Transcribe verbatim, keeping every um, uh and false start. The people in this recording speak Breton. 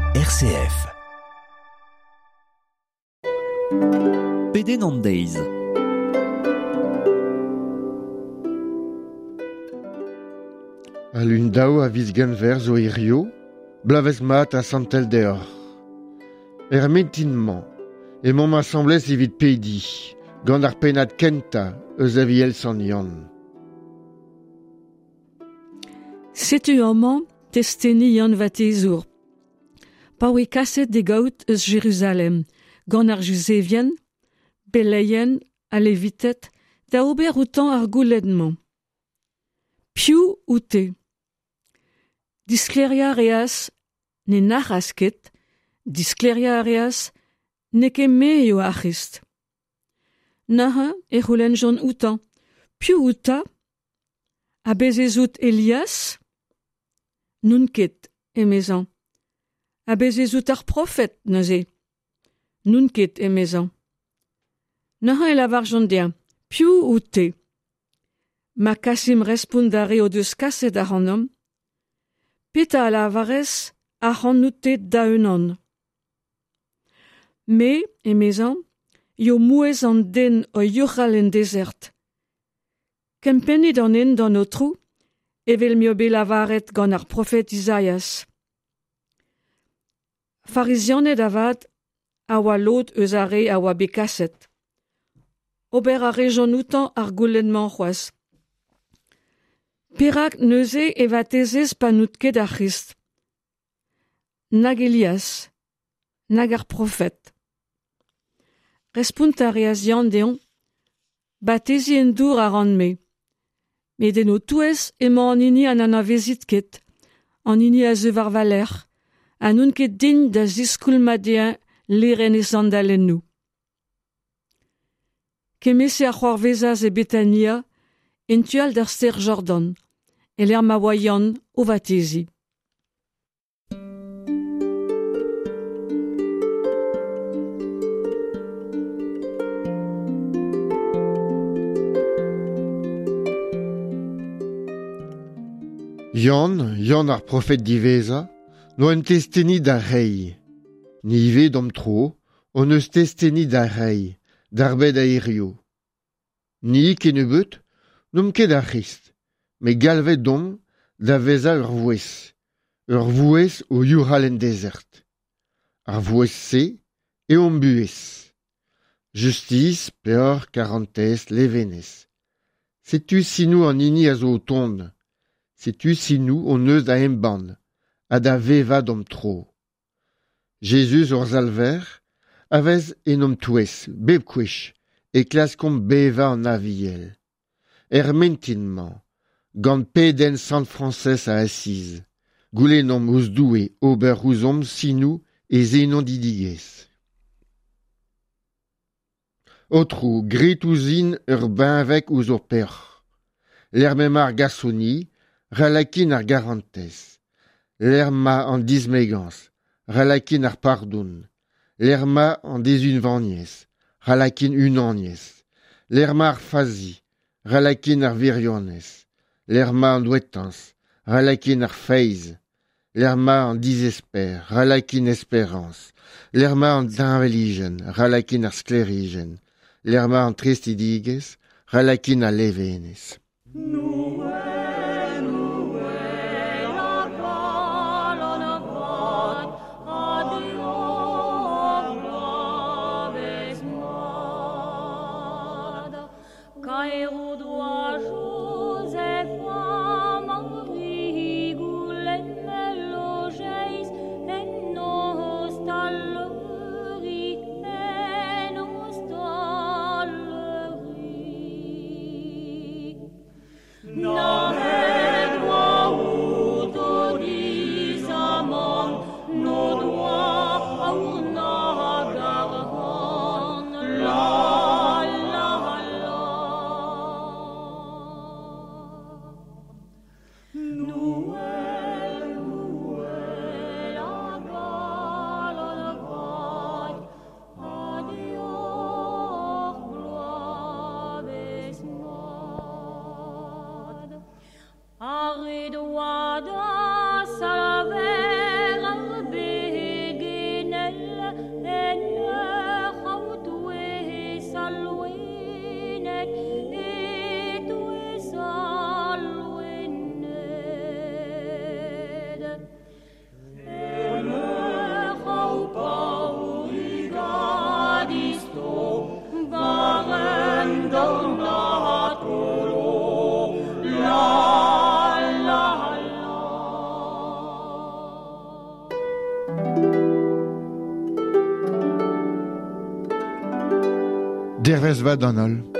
R C F. Peden an deiz. A l'un daou a viz genver zo irio, blavez mat a santel deoc'h. Er mentinman, e mont m'assemblez evit pedi, gant ar penad kenta, eus a viel san yann. Setu amañ testeni yann vatezour. Pa oe kaset de gaout eus Jeruzalem, gant ar Juzevien, beleien, a levitet, da ober outan ar gouledman. Piou oute. Diskleria reas ne narras ket, diskleria reas ne ket me eo arist. Naha e c'houlenn jon outan. Piou outa? A bezezout Elias? Nun ket, emezan. A bezezout ar profet, neuze. Nun ket, emezan. Naha e lavar jon dian. Piou oute? Ma kasim respondare o deus kaset ar annom. Peta a lavarez a c'hanoutet da un an. Me, emezan, yo mouez an den o yochal en dezert. Kempennet an en dan o trou, evel mio be lavaret gant ar profet Isaias. Farizianet avad a oa lod eus are a oa be kaset. Ober a rejon outan ar goulenman c'hoaz. Perak neuze e vatezez pa nout ket ar Christ. Nag Elias, nag ar profet. Respunt a reaz yann deon, batezi en dour a ran me. Me den o touez emañ an hini an an avezit ket, an hini a zeu var valer, an un ket din da ziskoul madean leren e sandalennou. Kemese a c'hoarvezaz e Betania, entual d'ar ser Jordan, e l'er ma oayan o vatezi. Yann, Yann ar profet diveza, no en testeni da rei. Ni ive dom tro, on eus testeni da rei, d'ar bed a irio. Ni ken ebeut, n'om ket ar Christ, me galvet dom da veza ur vouez, ur vouez o yourhal en dezert. Ar vouez se, e om buez. Justice, peor, karantez, levenez. Setu sinou an hini a zo o tond. Setu sinou on eus da emban, a da veva dom tro. Jesus ur zalver, avez en om touez, bep kwech, e klaskom beva an aviel. Er mentinman, gant peden sant francès a asiz, goulennom ouz doue ober ouzom sinou e zenon didigez. Otrou, grit ouzin ur benvek ouz ur perc'h. L'er memar gasoni, ralakin ar garantez. L'er ma an dizmegans, ralakin ar pardoun. L'er ma an dezun vaniez, ralakin un aniez. L'er ma ar fazi, ralakin ar virionez. L'er ma an douetans, ralakin ar feiz. L'er ma an dizesper, ralakin espérance. L'er ma an d'inveligen, ralakin ar sklerigen. L'er ma an tristidigez, ralakin ar levenez. dervez va danol.